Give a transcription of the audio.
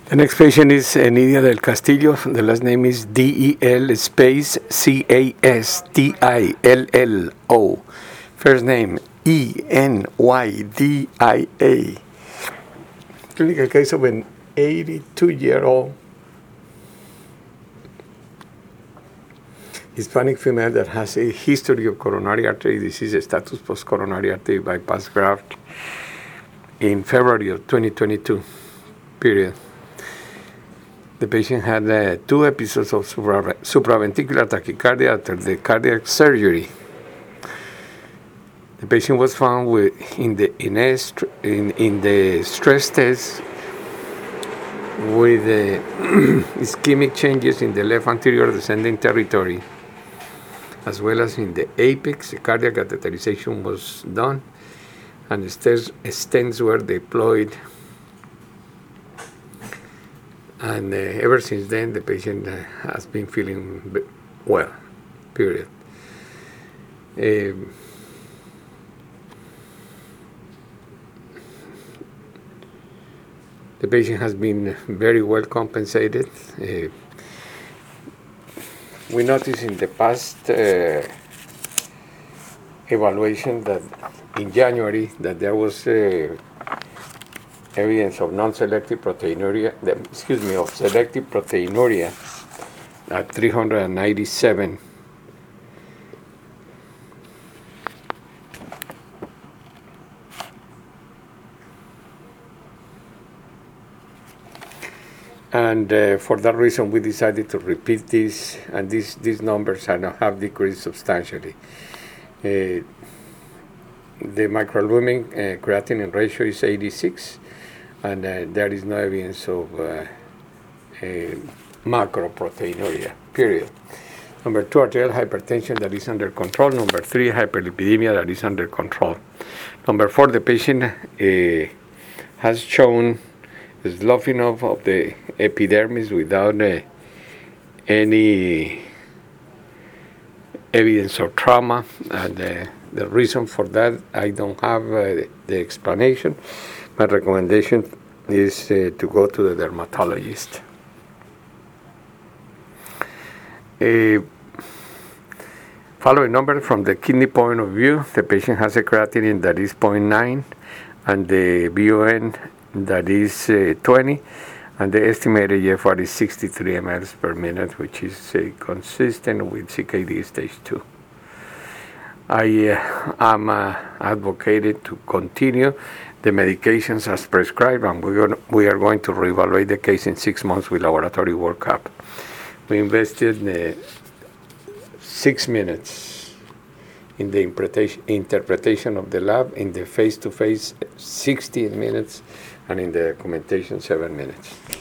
The next patient is Nidia del Castillo. The last name is DEL space CASTILLO. First name ENYDIA. Clinical case of an 82-year-old Hispanic female that has a history of coronary artery disease, status post-coronary artery bypass graft in February of 2022, period. The patient had 2 episodes of supraventricular tachycardia after the cardiac surgery. The patient was found in the stress test with ischemic changes in the left anterior descending territory, as well as in the apex. The cardiac catheterization was done, and the stents were deployed. And ever since then, the patient has been feeling well, period. The patient has been very well compensated. We noticed in the past evaluation that in January that there was evidence of non-selective proteinuria, of selective proteinuria at 397. And for that reason, we decided to repeat this, and these numbers have decreased substantially. The microalbumin creatinine ratio is 86, and there is no evidence of macroproteinuria, period. Number 2, arterial hypertension that is under control. Number 3, hyperlipidemia that is under control. Number 4, the patient has shown sloughing of the epidermis without any evidence of trauma, and the reason for that, I don't have the explanation. My recommendation is to go to the dermatologist. Following number from the kidney point of view, the patient has a creatinine that is 0.9 and the BUN that is 20, and the estimated GFR is 63 mL per minute, which is consistent with CKD stage 2. I am advocated to continue the medications as prescribed, and we are going to reevaluate the case in 6 months with laboratory workup. We invested 6 minutes in the interpretation of the lab, in the face-to-face 16 minutes, and in the documentation 7 minutes.